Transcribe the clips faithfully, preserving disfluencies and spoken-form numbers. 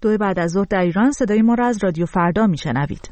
دو بعد از ظهر در ایران. صدای ما را از رادیو فردا میشنوید.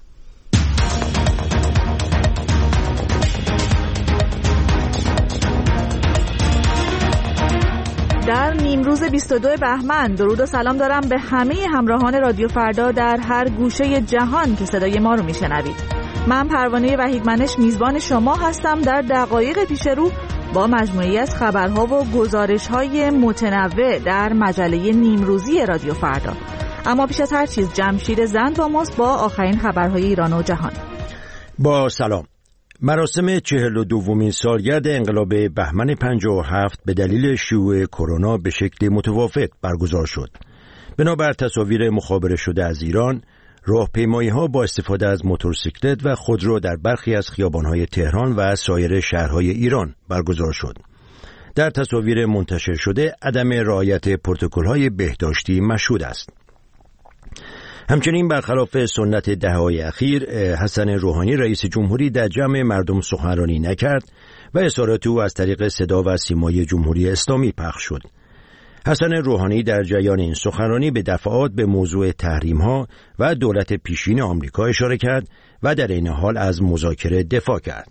در نیمروز بیست و دو بهمن درود و سلام دارم به همه همراهان رادیو فردا در هر گوشه جهان که صدای ما رو میشنوید. من پروانه وحیدمنش میزبان شما هستم در دقایق پیش رو با مجموعه‌ای از خبرها و گزارش‌های متنوع در مجله نیمروزی رادیو فردا. اما پیش از هر چیز جمشید زند با ماست با آخرین خبرهای ایران و جهان. با سلام. مراسم چهل و دومین سالگرد انقلاب بهمن پنجاه و هفت به دلیل شیوع کرونا به شکل متفاوت برگزار شد. بنابر تصاویر مخابره شده از ایران، راهپیمایی‌ها با استفاده از موتورسیکلت و خودرو در برخی از خیابان‌های تهران و سایر شهرهای ایران برگزار شد. در تصاویر منتشر شده عدم رعایت پروتکل‌های بهداشتی مشهود است. همچنین برخلاف سنت دهه‌های اخیر، حسن روحانی رئیس جمهوری در جمع مردم سخنرانی نکرد و اظهارات او از طریق صدا و سیمای جمهوری اسلامی پخش شد. حسن روحانی در جریان این سخنرانی به دفعات به موضوع تحریم‌ها و دولت پیشین آمریکا اشاره کرد و در این حال از مذاکره دفاع کرد.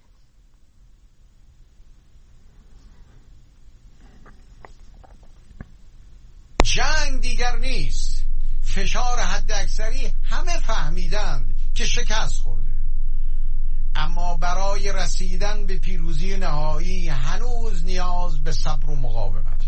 جنگ دیگر نیست. فشار حداکثری همه فهمیدند که شکست خورده، اما برای رسیدن به پیروزی نهایی هنوز نیاز به صبر و مقاومت.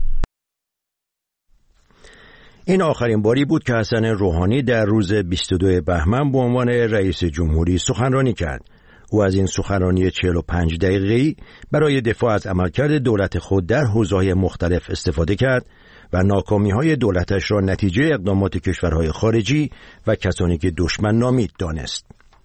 این آخرین باری بود که حسن روحانی در روز بیست و دو بهمن به عنوان رئیس جمهوری سخنرانی کرد. او از این سخنرانی چهل و پنج دقیقه‌ای برای دفاع از عملکرد دولت خود در حوزه‌های مختلف استفاده کرد و ناکامی‌های دولتش را نتیجه اقدامات کشورهای خارجی و کسانی که دشمن نامید دانست.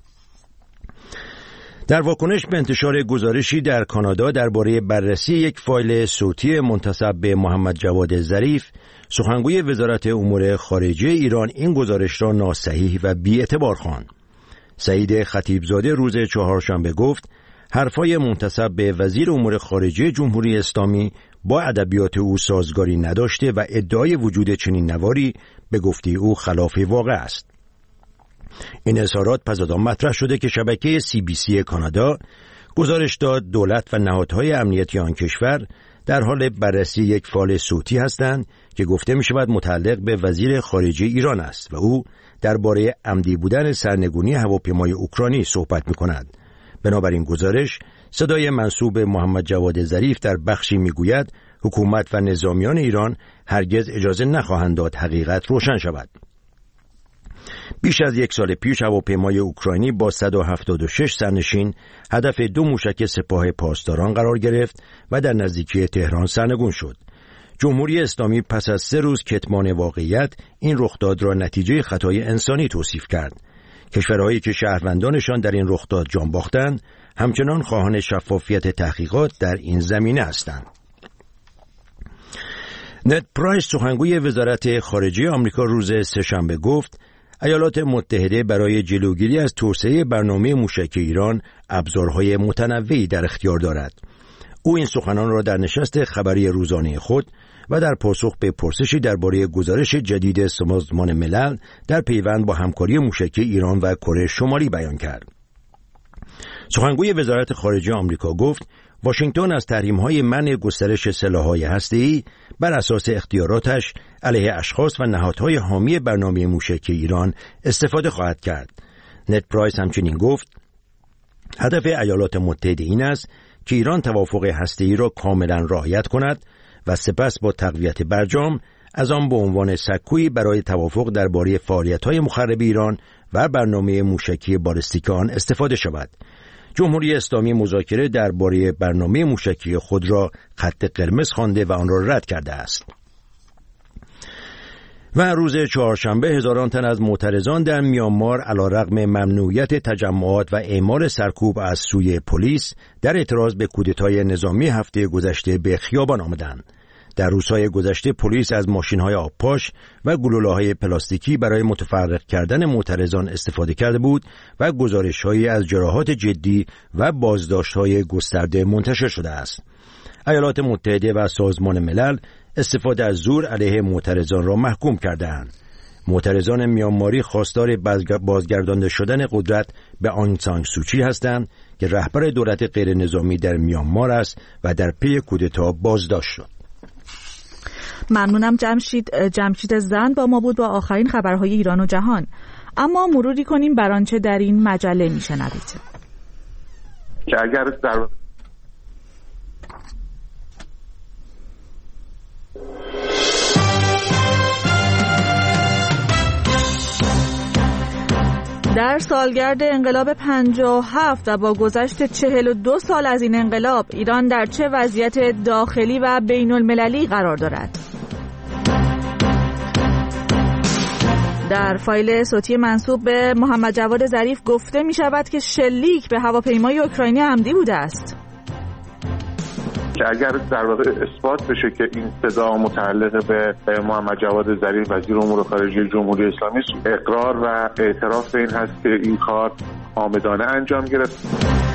در واکنش به انتشار گزارشی در کانادا درباره بررسی یک فایل صوتی منتسب به محمد جواد ظریف، سخنگوی وزارت امور خارجه ایران این گزارش را ناصحیح و بی‌اعتبار خواند. سعید خطیبزاده روز چهارشنبه گفت حرفای منتسب به وزیر امور خارجه جمهوری اسلامی با ادبیات او سازگاری نداشته و ادعای وجود چنین نواری به گفته او خلاف واقع است. این اظهارات پس از آن مطرح شده که شبکه سی بی سی کانادا گزارش داد دولت و نهادهای امنیتی آن کشور در حال بررسی یک فایل صوتی هستند که گفته می شود متعلق به وزیر خارجه ایران است و او درباره عمدی بودن سرنگونی هواپیمای اوکراینی صحبت می کند. بنابراین گزارش صدای منسوب محمد جواد ظریف در بخشی می گوید حکومت و نظامیان ایران هرگز اجازه نخواهند داد حقیقت روشن شود. بیش از یک سال پیش هواپیمای اوکراینی با صد و هفتاد و شش سرنشین هدف دو موشک سپاه پاسداران قرار گرفت و در نزدیکی تهران سرنگون شد. جمهوری اسلامی پس از سه روز کتمان واقعیت این رخداد را نتیجه خطای انسانی توصیف کرد. کشورهایی که شهروندانشان در این رخداد جان باختند همچنان خواهان شفافیت تحقیقات در این زمینه هستند. نت پرایس سخنگوی وزارت خارجه آمریکا روز سه‌شنبه گفت ایالات متحده برای جلوگیری از توسعه برنامه موشک ایران ابزارهای متنوعی در اختیار دارد. او این سخنان را در نشست خبری روزانه خود و در پاسخ به پرسشی درباره گزارش جدید سازمان ملل در پیوند با همکاری موشکی ایران و کره شمالی بیان کرد. سخنگوی وزارت خارجه آمریکا گفت واشنگتن از تحریم‌های منع گسترش سلاح‌های هسته‌ای بر اساس اختیاراتش علیه اشخاص و نهادهای حامی برنامه موشکی ایران استفاده خواهد کرد. نت پرایس همچنین گفت هدف ایالات متحده این است که ایران توافق هسته‌ای را کاملا رعایت کند و سپس با تقویت برجام از آن به عنوان سکویی برای توافق درباره فعالیت‌های مخرب ایران و برنامه موشکی بالستیک آن استفاده شود. جمهوری اسلامی مذاکره درباره برنامه موشکی خود را خط قرمز خوانده و آن را رد کرده است. و روز چهارشنبه هزاران تن از معترضان در میانمار علیرغم ممنوعیت تجمعات و اعمال سرکوب از سوی پلیس در اعتراض به کودتای نظامی هفته گذشته به خیابان آمدند. در روزهای گذشته پلیس از ماشین‌های آبپاش و گلوله‌های پلاستیکی برای متفرق کردن معترضان استفاده کرده بود و گزارش‌هایی از جراحات جدی و بازداشت‌های گسترده منتشر شده است. ایالات متحده و سازمان ملل استفاده از زور علیه معترضان را محکوم کردند. معترضان میانماری خواستار بازگردانده شدن قدرت به آنگ سان سوچی هستند که رهبر دولت غیر نظامی در میانمار است و در پی کودتا بازداشت شد. ممنونم جمشید. جمشید زند با ما بود با آخرین خبرهای ایران و جهان. اما مروری کنیم بر آنچه در این مجله میشنوید. که اگر در در سالگرد انقلاب پنجاه و هفت و با گذشت چهل و دو سال از این انقلاب، ایران در چه وضعیت داخلی و بین المللی قرار دارد؟ در فایل صوتی منسوب به محمد جواد ظریف گفته می شود که شلیک به هواپیمای اوکراینی عمدی بوده است. که اگر در واقع اثبات بشه که این صدا متعلق به محمد جواد ظریف وزیر امور خارجه جمهوری اسلامی است، اقرار و اعتراف به این هست که این کار عامدانه انجام گرفت.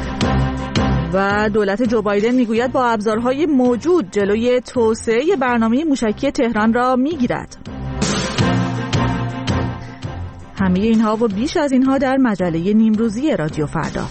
و دولت جو بایدن میگوید با ابزارهای موجود جلوی توسعه برنامه موشکی تهران را میگیرد. همه اینها و بیش از اینها در مجله نیمروزی رادیو فردا.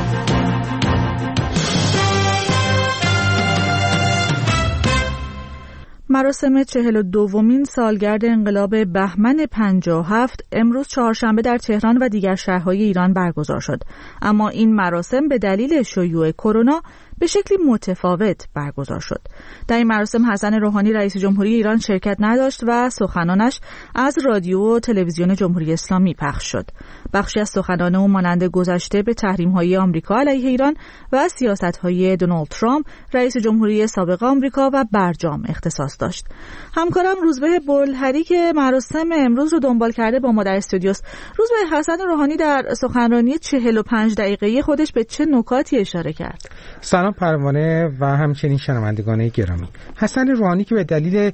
مراسم چهل و دومین سالگرد انقلاب بهمن پنجاه و هفت امروز چهارشنبه در تهران و دیگر شهرهای ایران برگزار شد. اما این مراسم به دلیل شیوع کرونا به شکلی متفاوت برگزار شد. در این مراسم حسن روحانی رئیس جمهوری ایران شرکت نداشت و سخنانش از رادیو و تلویزیون جمهوری اسلامی پخش شد. بخشی از سخنان او مانند گذشته به تحریم‌های آمریکا علیه ایران و سیاست‌های دونالد ترامپ رئیس جمهوری سابق آمریکا و برجام اختصاص داشت. همکارم روزبه بلهری که مراسم امروز رو دنبال کرده با ما در استودیوست. روزبه، حسن روحانی در سخنرانی چهل و پنج دقیقه‌ای خودش به چه نکاتی اشاره کرد؟ سلام پروانه و همچنین شنوندگان گرامی. حسن روحانی که به دلیل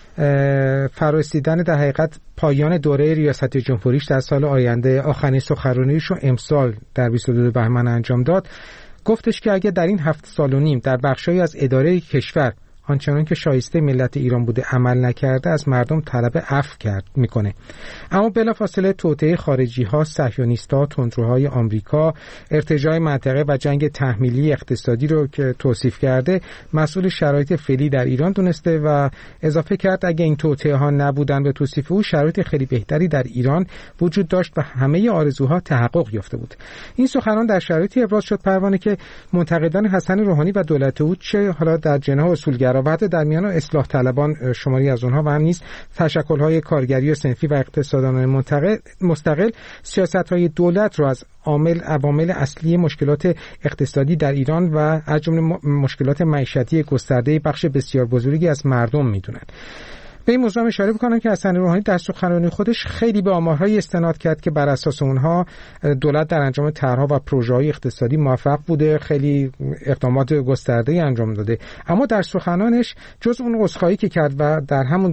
فرارسیدن در حقیقت پایان دوره ریاست جمهوریش در سال آینده آخرین سخنرانیش رو امسال در بیست و دو بهمن انجام داد، گفتش که اگه در این هفت سال و نیم در بخشایی از اداره کشور آنچنان که شایسته ملت ایران بوده عمل نکرده، از مردم طلب عفو کرد میکنه. اما بلافاصله توطئه خارجی ها، صهیونیست‌ها، تندروهای آمریکا، ارتجاع منطقه و جنگ تحمیلی اقتصادی رو که توصیف کرده مسئول شرایط فعلی در ایران دونسته و اضافه کرد اگه این توطئه ها نبودن به توصیف او، شرایط خیلی بهتری در ایران وجود داشت و همه آرزوها تحقق یافته بود. این سخنان در شرایطی ابراز شد پروانه که منتقدان حسن روحانی و دولت او، چه حالا در جناح اصولگرا و حتی در میان اصلاح طلبان شماری از اونها و هم نیز تشکل‌های کارگری و صنفی و اقتصاددانان مستقل، سیاست‌های دولت رو از عامل عوامل اصلی مشکلات اقتصادی در ایران و از جمله مشکلات معیشتی گسترده بخش بسیار بزرگی از مردم می‌دونند. به این موضوع اشاره بکنم که حسن روحانی در سخنرانی خودش خیلی به آمارهای استناد کرد که بر اساس اونها دولت در انجام طرح‌ها و پروژه‌های اقتصادی موفق بوده، خیلی اقدامات گسترده‌ای انجام داده. اما در سخنانش جز اون عذرخواهی که کرد و در همون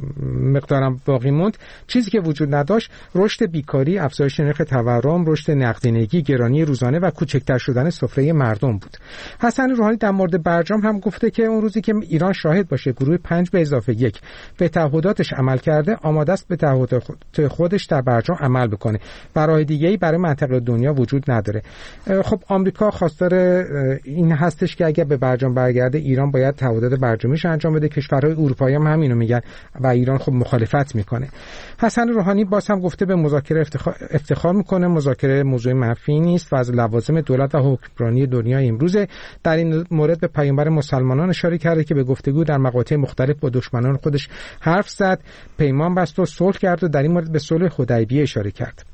مقدارم باقی موند، چیزی که وجود نداشت رشد بیکاری، افزایش نرخ تورم، رشد نقدینگی، گرانی روزانه و کوچکتر شدن سفره مردم بود. حسن روحانی در مورد برجام هم گفته که اون روزی که ایران شاهد باشه گروه پنج به اضافه یک به تعهداتش عمل کرده، آماده است به تعهدات خودش در برجام عمل بکنه. برای دیگه‌ای برای منطقه دنیا وجود نداره. خب آمریکا خواستار این هستش که اگر به برجام برگرده ایران باید تعهدات برجامیش انجام بده. کشورهای اروپایی هم همینو میگن و ایران خب مخالفت میکنه. حسن روحانی باز هم گفته به مذاکره افتخار, افتخار میکنه. مذاکره موضوع منفی نیست و از لوازم دولت و حکمرانی دنیای امروزه. در این مورد به پیامبر مسلمانان اشاره کرده که به گفتگو در مقاطع مختلف با دشمنان خودش حرف زد، پیمان بست و صلح کرد و در این مورد به صلح حدیبیه اشاره کرد.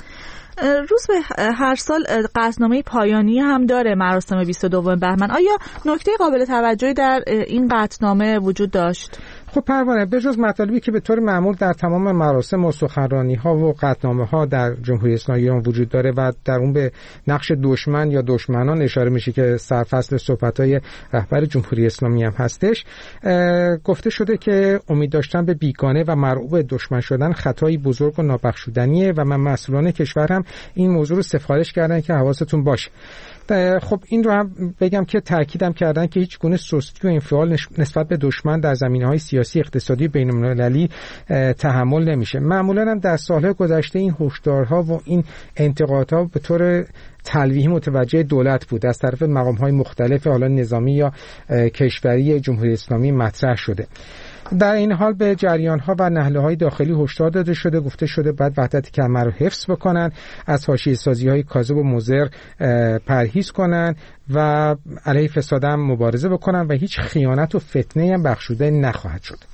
روز به هر سال قطعنامه پایانی هم داره مراسم بیست و دو بهمن. آیا نکته قابل توجهی در این قطعنامه وجود داشت؟ خب پروانه، به جز مطالبی که به طور معمول در تمام مراسم و سخنرانی‌ها و قطعنامه‌ها در جمهوری اسلامی ایران وجود داره و در اون به نقش دشمن یا دشمنان اشاره میشه که سرفصل صحبت‌های رهبر جمهوری اسلامی هم هستش، گفته شده که امید داشتن به بیگانه و مرعوب دشمن شدن خطایی بزرگ و نابخشودنیه و من مسئولان کشور هم این موضوع رو سفارش کردن که حواستون باشه. خب این رو هم بگم که تاکیدم کردن که هیچ گونه سستی و انفعال نسبت به دشمن در زمینه‌های سیاسی اقتصادی بین‌المللی تحمل نمیشه. معمولاً هم در سال‌های گذشته این هشدارها و این انتقادها به طور تلویحی متوجه دولت بود، از طرف مقام‌های مختلف حالا نظامی یا کشوری جمهوری اسلامی مطرح شده. در این حال به جریان‌ها و نهله‌های داخلی هشدار داده شده، گفته شده باید وحدت کلمه رو حفظ بکنن، از حاشیه‌سازی‌های کاذب و مضر پرهیز کنن و علیه فساد هم مبارزه بکنن و هیچ خیانت و فتنه‌ای هم بخشوده نخواهد شد.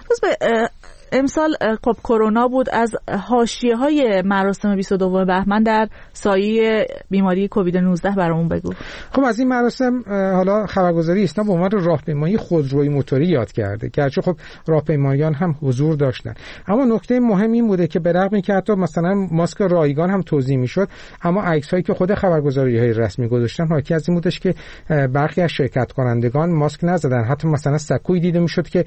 امسال خب کرونا بود، از حاشیه‌های مراسم بیست و دوم بهمن در سایه بیماری کووید نوزده برامون بگو. خب از این مراسم حالا خبرگزاری اسنا به عنوان راهپیمایی خودروی موتوری یاد کرده، گرچه خب راهپیمایان هم حضور داشتن، اما نکته مهم این بوده که به رغم اینکه حتی مثلا ماسک رایگان هم توزیع میشد، اما عکس‌هایی که خود خبرگزاری‌های رسمی گذاشتن حاکی از این بودش که برخی از شرکت کنندگان ماسک نزدن. حتی مثلا سکویی دیده میشد که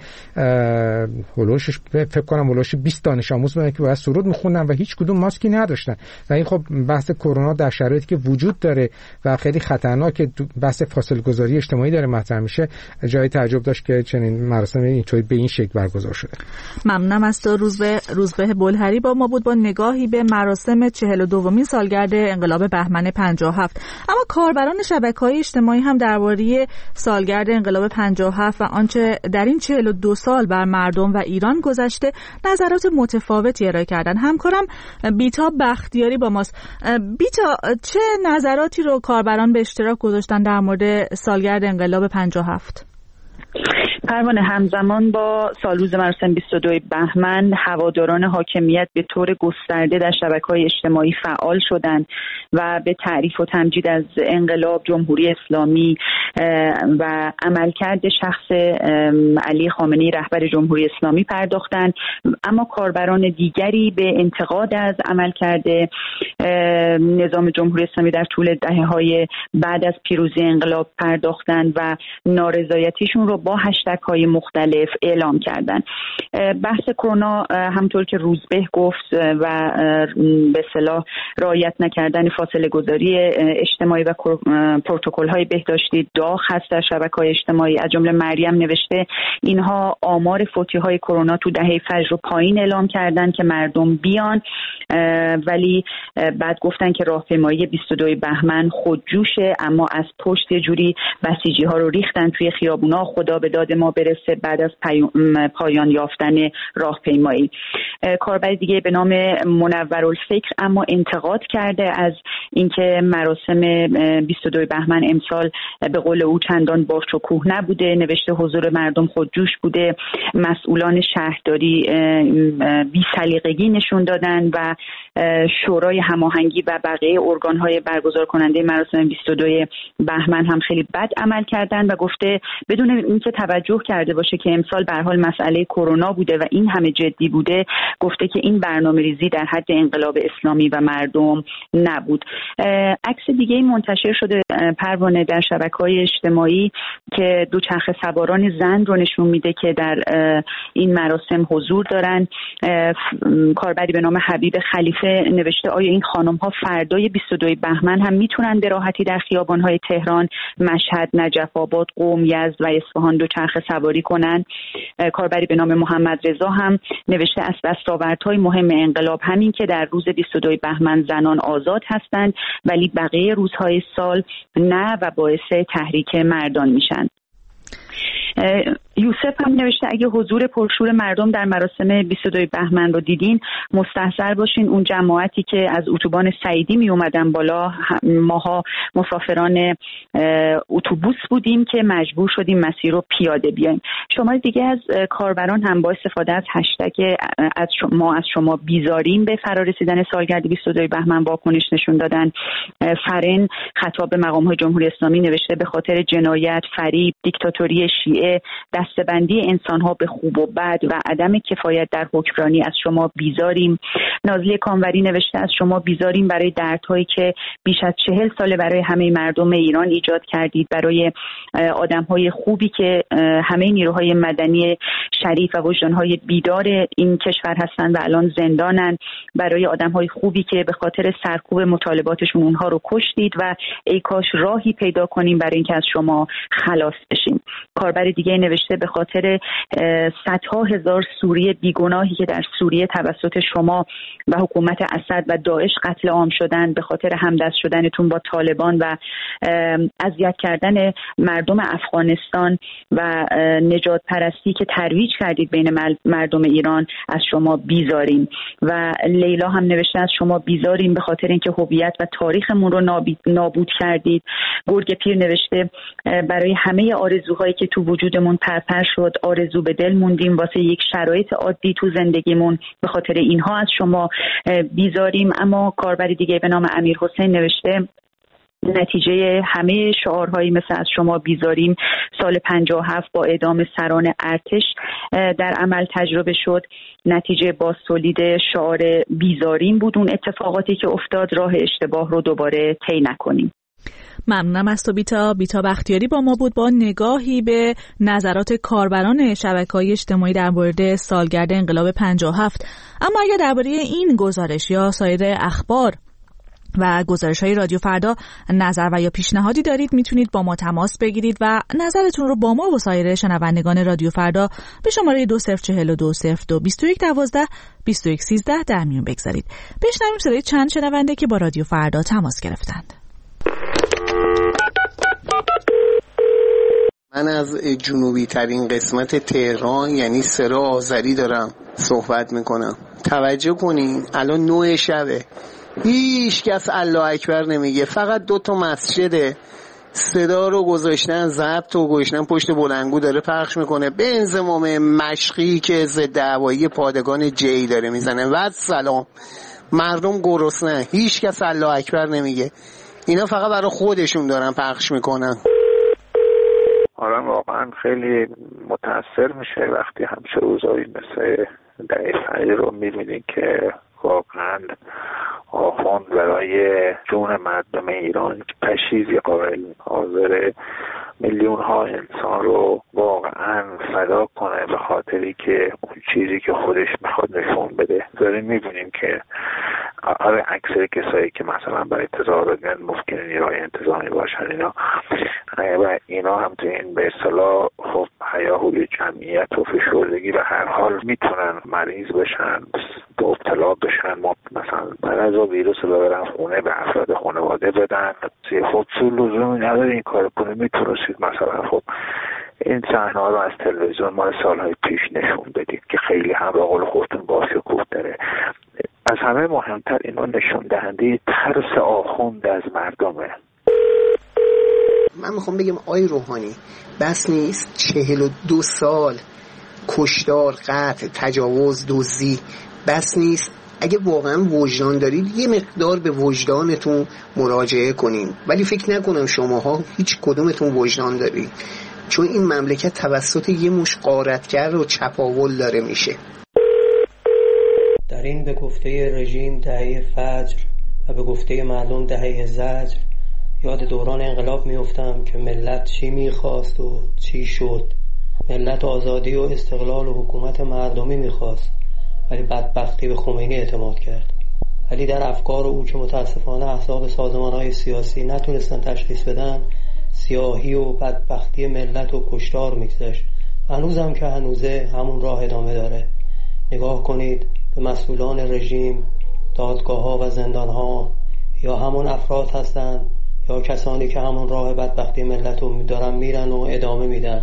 هولوشش فکر کنم ولوش بیست دانش آموز بودن که باید سرود میخوندن و هیچ کدوم ماسکی نداشتن و این خب بحث کرونا در شرایطی که وجود داره و خیلی خطرناکه، بحث فاصله گذاری اجتماعی داره مطرح میشه، جای تعجب داشت که چنین مراسم اینطوری به این شکل برگزار شده. ممنونم از تو. روزبه روزبه بلهری با ما بود با نگاهی به مراسم چهل و دومین سالگرد انقلاب بهمن پنجاه و هفت. اما کاربران شبکه‌های اجتماعی هم درباره سالگرد انقلاب پنجاه و هفت و آنچه در این چهل و دو سال بر مردم و ایران گذشته نظرات متفاوتی ارائه کردن. همکارم بیتا بختیاری با ماست. بیتا، چه نظراتی رو کاربران به اشتراک گذاشتن در مورد سالگرد انقلاب پنجاه و هفت؟ پروانه، همزمان با سالروز مراسم بیست و دو بهمن هواداران حاکمیت به طور گسترده در شبکه‌های اجتماعی فعال شدند و به تعریف و تمجید از انقلاب، جمهوری اسلامی و عملکرد شخص علی خامنه‌ای رهبر جمهوری اسلامی پرداختند، اما کاربران دیگری به انتقاد از عملکرد نظام جمهوری اسلامی در طول دهه‌های بعد از پیروزی انقلاب پرداختند و نارضایتیشون رو با هشتگ های مختلف اعلام کردن. بحث کرونا همطور که روزبه گفت و به اصطلاح رعایت نکردن فاصله گذاری اجتماعی و پروتکل های بهداشتی داغ هست در شبکه‌های اجتماعی. از جمله مریم نوشته اینها آمار فوتی های کرونا تو دهه فجر رو پایین اعلام کردن که مردم بیان، ولی بعد گفتن که راهپیمایی بیست و دو بهمن خودجوشه، اما از پشت یه جوری بسیجی ها رو ریختن توی خیابونا، خدا به داد ما برسه بعد از پایان یافتن راهپیمایی. کاربر دیگه به نام منورالفکر اما انتقاد کرده از اینکه مراسم بیست و دو بهمن امسال به قول او چندان با شکوه نبوده، نوشته حضور مردم خودجوش بوده، مسئولان شهرداری بی‌سلیقگی نشون دادن و شورای هماهنگی و بقیه ارگان‌های برگزار کننده مراسم بیست و دو بهمن هم خیلی بد عمل کردن و گفته بدون اینکه توجه کرده باشه که امسال به هر حال مسئله کرونا بوده و این همه جدی بوده، گفته که این برنامه‌ریزی در حد انقلاب اسلامی و مردم نبود. عکس دیگه منتشر شده پروانه در شبکه‌های اجتماعی که دوچرخه سواران زن رو نشون میده که در این مراسم حضور دارن. کاربری به نام حبیب خلیفه نوشته آیا این خانم‌ها فردای بیست و دو بهمن هم میتونن به راحتی در خیابان‌های تهران، مشهد، نجف آباد، قم، یزد و اصفهان دوچرخه سواری کنن؟ کاربری به نام محمد رضا هم نوشته از دستاوردهای مهم انقلاب همین که در روز بیست و دو بهمن زنان آزاد هستند ولی بقیه روزهای سال نه و باعث تحریک مردان میشن. یوسف هم نوشته اگه حضور پرشور مردم در مراسم بیست و دو بهمن رو دیدین مستحضر باشین اون جماعتی که از اتوبان سعیدی می اومدن بالا، ماها مسافران اتوبوس بودیم که مجبور شدیم مسیر رو پیاده بیایم. شما دیگه از کاربران هم با استفاده از هشتگ از ما از شما بیزاریم به فرارسیدن سالگرد بیست و دو بهمن واکنش نشون دادن. فرن خطاب به مقام‌های جمهوری اسلامی نوشته به خاطر جنایت، فریب، دیکتاتوری شیعه، دسته‌بندی انسان‌ها به خوب و بد و عدم کفایت در حکمرانی از شما بیزاریم. نازلی کاموری نوشته از شما بیزاریم برای دردهایی که بیش از چهل ساله برای همه مردم ایران ایجاد کردید، برای آدمهای خوبی که همه نیروهای مدنی شریف و وجدانهای بیدار این کشور هستند و الان زندانن، برای آدمهای خوبی که به خاطر سرکوب مطالباتشون اونها رو کشتید و ای کاش راهی پیدا کنیم برای اینکه از شما خلاص بشیم. کاربر دیگه نوشته به خاطر صدها هزار سوری بیگناهی که در سوریه توسط شما و حکومت اسد و داعش قتل عام شدن، به خاطر همدست شدنتون با طالبان و اذیت کردن مردم افغانستان و نجات پرستی که ترویج کردید بین مردم ایران، از شما بیزاریم. و لیلا هم نوشته از شما بیزاریم به خاطر اینکه هویت و تاریخمون رو نابود کردید. گرگ پیر نوشته برای همه آرزوهایی که تو وجودمون پرپر شد آرزو به دل موندیم، واسه یک شرایط عادی تو زندگیمون به خاطر اینها از شما بیزاریم. اما کاربر دیگه به نام امیر حسین نوشته نتیجه همه شعارهایی مثل از شما بیزاریم سال پنجاه و هفت با اعدام سران ارتش در عمل تجربه شد. نتیجه باز تولید شعار بیزاریم بود. اون اتفاقاتی که افتاد راه اشتباه رو دوباره طی نکنیم. ممنونم از تو بیتا. بیتا بختیاری با ما بود با نگاهی به نظرات کاربران شبکه‌های اجتماعی در مورد سالگرد انقلاب پنجاه و هفت. اما اگر درباره این گزارش یا سایر اخبار و گزارش‌های رادیو فردا نظر و یا پیشنهادی دارید میتونید با ما تماس بگیرید و نظرتون رو با ما و سایر شنوندگان رادیو فردا به شماره دو صفر چهل و دو صفر دو بیست و یک دوازده بیست و یک سیزده در میون بگذارید. بشنویم صدای چند شنونده که با رادیو فردا تماس گرفتند. من از جنوبی ترین قسمت تهران یعنی سرا آذری دارم صحبت میکنم. توجه کنین الان نه شبه، هیچ کس الله اکبر نمیگه، فقط دو تا مسجده صدا رو گذاشتن، ضبط رو گذاشتن پشت بلندگو داره پخش میکنه به انضمام مشقی که ضد هوایی پادگان جی داره میزنه. و سلام، مردم گرسنه، هیچ کس الله اکبر نمیگه، اینا فقط برای خودشون دارن پخش میکنن. آره واقعا خیلی متاثر میشه وقتی همچه روزایی مثل دقیقه رو میبینی که واقعا آخوند برای جون مردم ایران پشیزی قائل حاضر میلیون ها انسان رو واقعا فدا کنه به خاطری که اون چیزی که خودش میخواد نشون بده. داریم میبینیم که آره اکثر کسایی که مثلا برای تظاهرات میان ممکنه نیروهای انتظامی باشن اینا و اینا هم تو این به اصطلاح خب هیاهوی جمعیت و فشردگی به هر حال میتونن مریض بشن، ابتلا بشن. ما مثلا بعد از ویروس رو ببرن خونه به افراد خانواده بدن، خب تو لزومی نداره این کار کنه. میتونستید مثلا خب این صحنه رو از تلویزیون مال سالهای پیش نشون بدید که خیلی هم به قول خودتون باشکوه داره. از همه مهمتر اینا نشون دهنده ترس آخوند از مردمه. من میخوام بگم آی روحانی بس نیست چهل و دو سال کشتار، قتل، تجاوز، دزدی بس نیست؟ اگه واقعا وجدان دارید یه مقدار به وجدانتون مراجعه کنین، ولی فکر نکنم شماها هیچ کدومتون وجدان دارید، چون این مملکت توسط یه مش غارتگر و چپاول داره میشه. در این به گفته رژیم دهه فجر و به گفته مردم دهه زجر یاد دوران انقلاب میافتم که ملت چی میخواست و چی شد. ملت آزادی و استقلال و حکومت مردمی میخواست، ولی بدبختی به خمینی اعتماد کرد. ولی در افکار او که متاسفانه احزاب سازمان‌های سیاسی نتونستن تشخیص بدن، سیاهی و بدبختی ملت و کشتار میگذشت. هنوزم که هنوزه همون راه ادامه داره. نگاه کنید به مسئولان رژیم، دادگاه‌ها و زندان‌ها، یا همون افراد هستن یا کسانی که همون راه بدبختی ملت رو دارن میرن و ادامه میدن.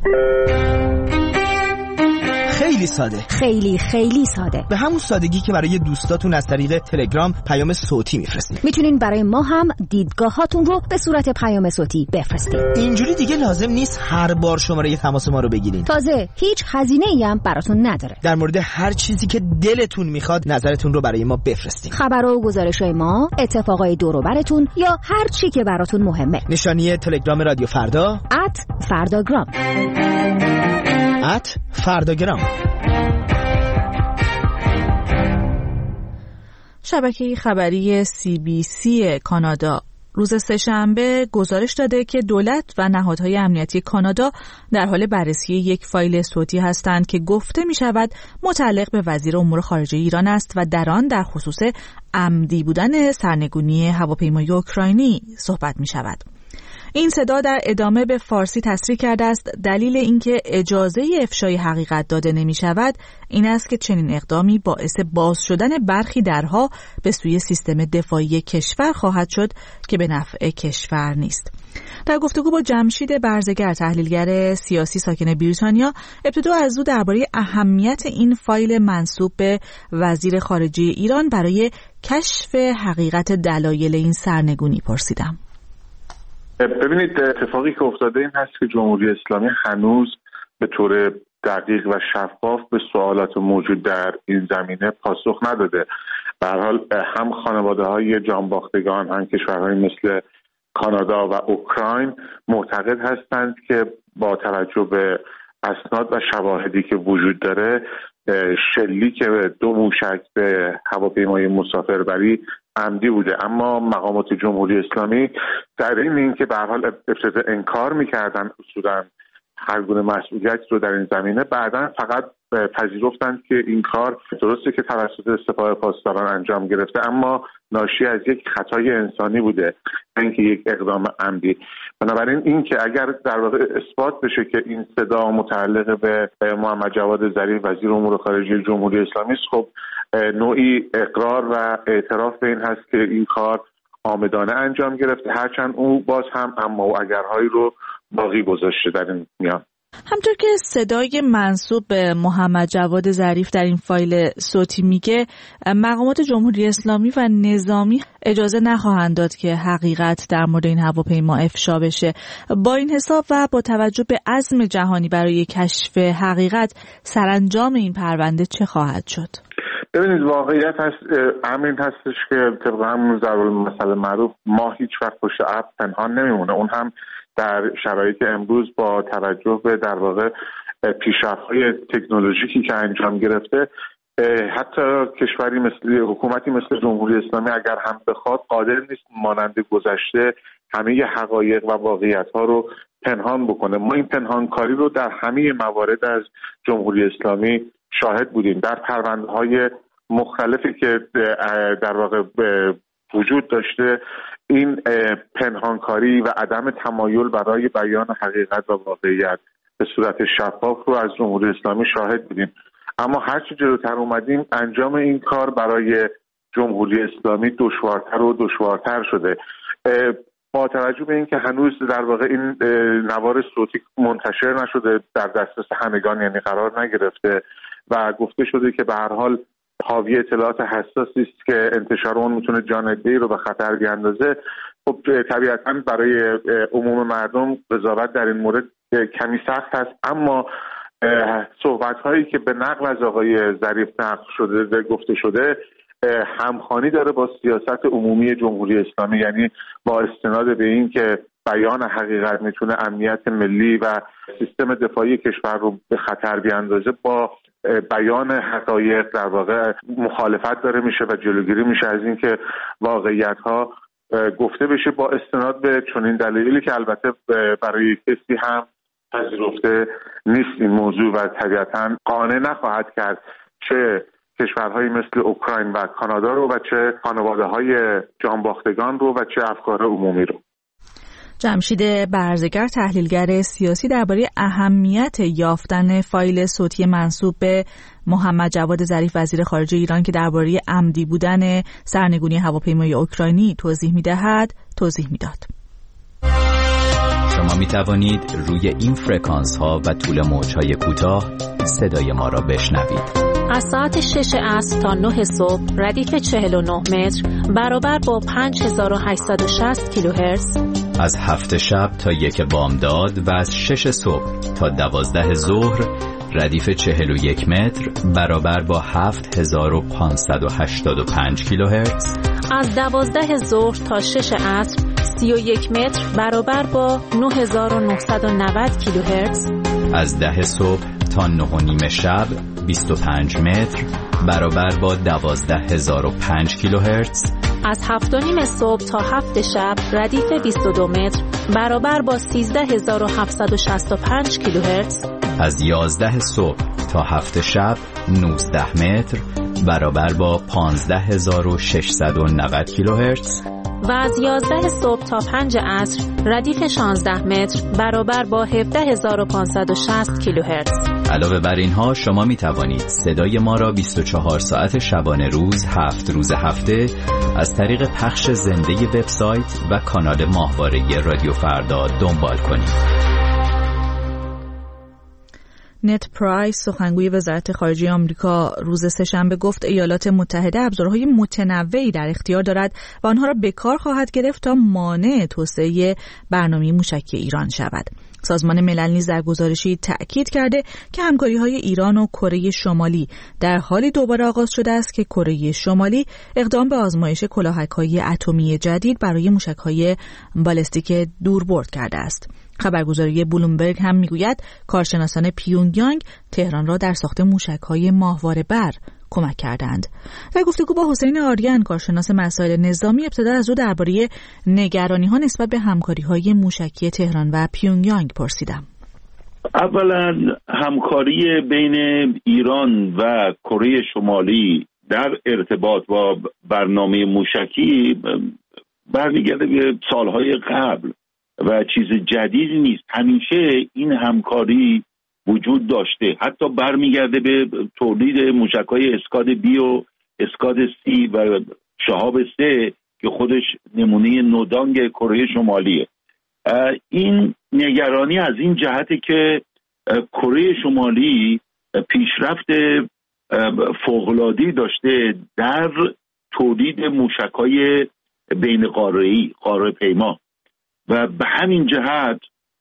خیلی ساده، خیلی خیلی ساده، به همون سادگی که برای دوستاتون از طریق تلگرام پیام صوتی میفرستید. میتونین برای ما هم دیدگاهاتون رو به صورت پیام صوتی بفرستید. اینجوری دیگه لازم نیست هر بار شماره تماس ما رو بگیرین. تازه هیچ هزینه‌ای هم براتون نداره. در مورد هر چیزی که دلتون میخواد نظرتون رو برای ما بفرستین. خبر و گزارش‌های ما، اتفاقای دور و براتون یا هر چی که براتون مهمه. نشانی تلگرام رادیو فردا ات فرداگرام ات فرداگرام. شبکه خبری سی بی سی کانادا روز سه‌شنبه گزارش داده که دولت و نهادهای امنیتی کانادا در حال بررسی یک فایل صوتی هستند که گفته می شود متعلق به وزیر امور خارجه ایران است و در آن در خصوص عمدی بودن سرنگونی هواپیمای اوکراینی صحبت می شود. این صدا در ادامه به فارسی تصریح کرده است دلیل اینکه اجازه افشای حقیقت داده نمی شود این است که چنین اقدامی باعث باز شدن برخی درها به سوی سیستم دفاعی کشور خواهد شد که به نفع کشور نیست. در گفتگو با جمشید برزگر تحلیلگر سیاسی ساکن بریتانیا ابتدا از او درباره اهمیت این فایل منسوب به وزیر خارجه ایران برای کشف حقیقت دلایل این سرنگونی پرسیدم. ببینید اتفاقی که افتاده این هست که جمهوری اسلامی هنوز به طور دقیق و شفاف به سوالات موجود در این زمینه پاسخ نداده. به هر حال هم خانواده‌های جانباختگان هم کشورهای مثل کانادا و اوکراین معتقد هستند که با توجه به اسناد و شواهدی که وجود داره شلیک دو موشک به هواپیمای مسافربری عمدی بوده، اما مقامات جمهوری اسلامی در این این که به هر حال ابتدا انکار میکردن اصولا هر گونه مسئولیت رو در این زمینه، بعداً فقط پذیرفتند که این کار درسته که توسط سپاه پاسداران انجام گرفته اما ناشی از یک خطای انسانی بوده نه اینکه یک اقدام عمدی. بنابراین این که اگر در واقع اثبات بشه که این صدا متعلق به محمد جواد ظریف وزیر امور خارجه جمهوری اسلامی است، خب نوعی اقرار و اعتراف به این هست که این کار عامدانه انجام گرفته، هرچند او باز هم اما و اگرهایی رو باقی گذاشته در این میان. همطور که صدای منسوب به محمد جواد ظریف در این فایل صوتی میگه مقامات جمهوری اسلامی و نظامی اجازه نخواهند داد که حقیقت در مورد این هواپیما افشا بشه. با این حساب و با توجه به عزم جهانی برای کشف حقیقت سرانجام این پرونده چه خواهد شد؟ ببینید واقعیت هست امر این هستش که طبق همون ضرب المثل معروف ما هیچ وقت پشت ابر پنهان نمیمونه. اون هم در شرایط امروز با توجه به در واقع پیشرفت‌های تکنولوژیکی که انجام گرفته، حتی کشوری مثل حکومتی مثل جمهوری اسلامی اگر هم بخواد قادر نیست مانند گذشته همه حقایق و واقعیت‌ها رو پنهان بکنه. ما این پنهانکاری رو در همه موارد از جمهوری اسلامی شاهد بودیم. در پرونده‌های مختلفی که در واقع وجود داشته این پنهانکاری و عدم تمایل برای بیان حقیقت و واقعیت به صورت شفاف رو از جمهوری اسلامی شاهد بودیم. اما هرچی جلوتر اومدیم انجام این کار برای جمهوری اسلامی دشوارتر و دشوارتر شده. با توجه به اینکه هنوز در واقع این نوار صوتی منتشر نشده، در دسترس همگان یعنی قرار نگرفته و گفته شده که به هر حال حاوی اطلاعات حساسی است که انتشار اون میتونه جان عده‌ای رو به خطر بیاندازه، خب طبیعتاً برای عموم مردم قضاوت در این مورد کمی سخت است. اما صحبت هایی که به نقل از آقای ظریف نقل شده گفته شده همخوانی داره با سیاست عمومی جمهوری اسلامی، یعنی با استناد به این که بیان حقیقت میتونه امنیت ملی و سیستم دفاعی کشور رو به خطر بیاندازه، با بیان حقایق در واقع مخالفت داره میشه و جلوگیری میشه از این که واقعیت ها گفته بشه با استناد به چنین دلایلی که البته برای کسی هم پذیرفته نیست این موضوع و طبیعتاً قانع نخواهد کرد چه کشورهایی مثل اوکراین و کانادا رو و چه خانواده‌های جانباختگان رو و چه افکار عمومی رو. جمشید برزگر تحلیلگر سیاسی درباره اهمیت یافتن فایل صوتی منسوب به محمد جواد ظریف وزیر خارجه ایران که درباره عمدی بودن سرنگونی هواپیمای اوکراینی توضیح می‌دهد توضیح می‌داد. شما می توانید روی این فرکانس ها و طول موج های کوتاه صدای ما را بشنوید. از ساعت شش عصر تا نه صبح ردیف چهل و نه متر برابر با پنج هزار و هشتصد و شصت کیلوهرتز. از هفت شب تا یک بامداد و از شش صبح تا دوازده ظهر ردیف چهل و یک متر برابر با هفت هزار و پانصد و هشتاد و پنج کیلوهرتز. از دوازده ظهر تا شش عصر سی و یک متر برابر با نه هزار و نهصد و نود کیلوهرتز. از ده صبح تا نه و نیم شب بیست و پنج متر برابر با دوازده هزار و پنج کیلوهرتز. از هفت و نیم صبح تا هفت شب ردیف بیست و دو متر برابر با سیزده هزار و هفتصد و شصت و پنج کیلوهرتز. از یازده صبح تا هفت شب نوزده متر برابر با پانزده هزار و ششصد و نود کیلوهرتز. و از یازده صبح تا پنج عصر ردیف شانزده متر برابر با هفده هزار و پانصد و شصت کیلوهرتز. علاوه بر اینها شما می توانید صدای ما را بیست و چهار ساعت شبانه روز هفت روز هفته از طریق پخش زنده وبسایت و کانال ماهواره رادیو فردا دنبال کنید. نت پرایس سخنگوی وزارت خارجه آمریکا روز سه‌شنبه گفت ایالات متحده ابزارهای متنوعی در اختیار دارد و آنها را به کار خواهد گرفت تا مانع توسعه برنامه موشکی ایران شود. سازمان ملل نیز در گزارشی تأکید کرده که همکاری‌های ایران و کره شمالی در حالی دوباره آغاز شده است که کره شمالی اقدام به آزمایش کلاهک‌های اتمی جدید برای موشک‌های بالستیک دوربرد کرده است. خبرگزاری بلومبرگ هم میگوید کارشناسان پیونگیانگ تهران را در ساخت موشک‌های ماهواره بر کمک کردند. در گفتگو با حسین آریان کارشناس مسائل نظامی ابتدا از او درباره نگرانی‌ها نسبت به همکاری‌های موشکی تهران و پیونگیانگ پرسیدم. اولا همکاری بین ایران و کره شمالی در ارتباط با برنامه موشکی برمیگرده به سالهای قبل و چیز جدیدی نیست. همیشه این همکاری وجود داشته، حتی برمیگرده به تولید موشک‌های اسکاد بی و اسکاد سی و شهاب سه که خودش نمونه نودانگ کره شمالیه. این نگرانی از این جهته که کره شمالی پیشرفت فوق‌العاده‌ای داشته در تولید موشک‌های بین قاره‌ای، قاره پیما، و به همین جهت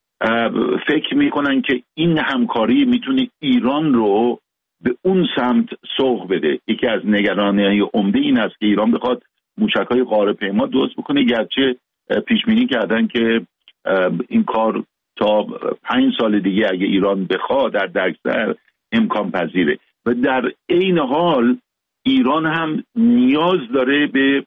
فکر میکنن که این همکاری میتونه ایران رو به اون سمت سوق بده. یکی از نگرانی‌های عمده این است که ایران بخواد موشک‌های قاره پیما درست بکنه، گرچه پیش بینی کردن که این کار تا پنج سال دیگه اگه ایران بخواد در درگذر امکان پذیره. و در عین حال ایران هم نیاز داره به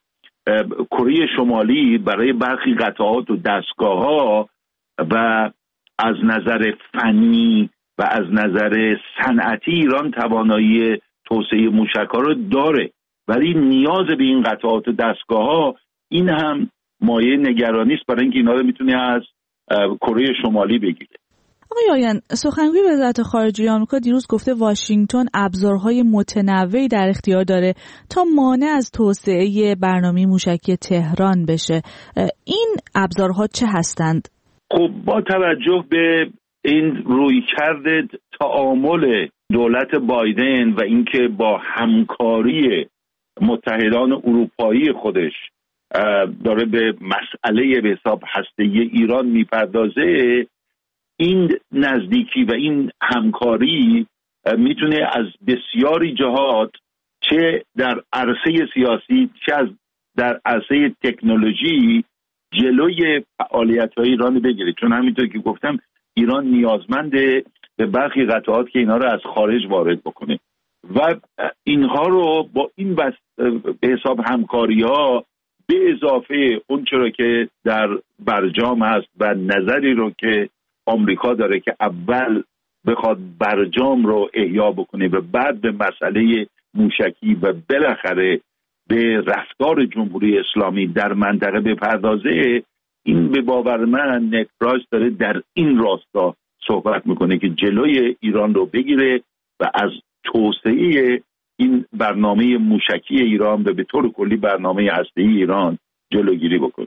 کره شمالی برای برخی قطعات و دستگاه‌ها و از نظر فنی و از نظر صنعتی ایران توانایی توسعه موشک‌ها رو داره، ولی نیاز به این قطعات و دستگاه‌ها این هم مایه نگرانی است برای اینکه اینا رو میتونه از کره شمالی بگیره. آقای آریان، سخنگوی وزارت خارجه آمریکا دیروز گفته واشنگتن ابزارهای متنوعی در اختیار داره تا مانع از توسعه برنامه موشکی تهران بشه. این ابزارها چه هستند؟ خب با توجه به این رویکرد تعامل دولت بایدن و اینکه با همکاری متحدان اروپایی خودش داره به مسئله به حساب هسته‌ای ایران میپردازه، این نزدیکی و این همکاری میتونه از بسیاری جهات، چه در عرصه سیاسی چه از در عرصه تکنولوژی، جلوی فعالیت‌های ایران بگیره. چون همینطور که گفتم ایران نیازمنده به برخی قطعات که اینا رو از خارج وارد بکنه و اینها رو با این بس به حساب همکاری‌ها به اضافه اون چرا که در برجام هست و نظری رو که آمریکا داره که اول بخواد برجام رو احیا بکنه و بعد به مسئله موشکی و بالاخره به رفتار جمهوری اسلامی در منطقه بپردازه، این به باور من نت پرایس داره در این راستا صحبت میکنه که جلوی ایران رو بگیره و از توسعه این برنامه موشکی ایران و به طور کلی برنامه هسته‌ای ایران جلوگیری بکنه.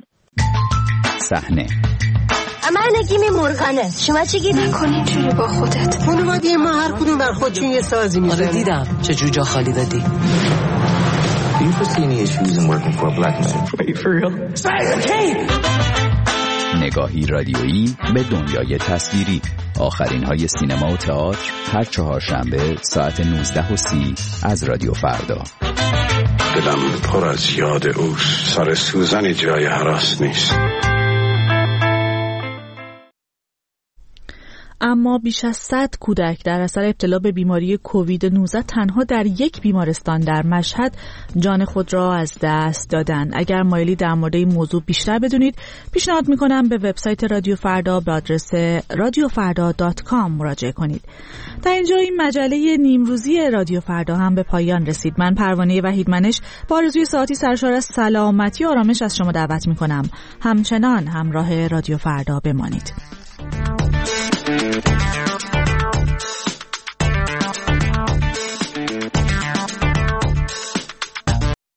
صحنه من نگیم مرغنه، شما چی گیر نکنین چوری با خودت؟ خانواده ما هر کدوم بر خودشون یه سازی میزنه. آره دیدم چه جور جا خالی دادی. Do you foresee any issues in working for a black man? Are you for real? نگاهی رادیویی به دنیای تصویری. آخرین های سینما و تئاتر هر چهارشنبه ساعت نوزده و سی از رادیو فردا. دلم پر از یاد اوست، سر سوزن جای هراس نیست. اما بیش از صد کودک در اثر ابتلا به بیماری کووید نوزده تنها در یک بیمارستان در مشهد جان خود را از دست دادند. اگر مایلی در مورد این موضوع بیشتر بدونید، پیشنهاد میکنم به وبسایت رادیو فردا به آدرس رادیو فردا دات کام مراجعه کنید. در اینجا این مجله نیمروزی رادیو فردا هم به پایان رسید. من پروانه وحیدمنش با آرزوی ساعتی سرشار از سلامتی و آرامش از شما دعوت میکنم همچنان همراه رادیو فردا بمانید.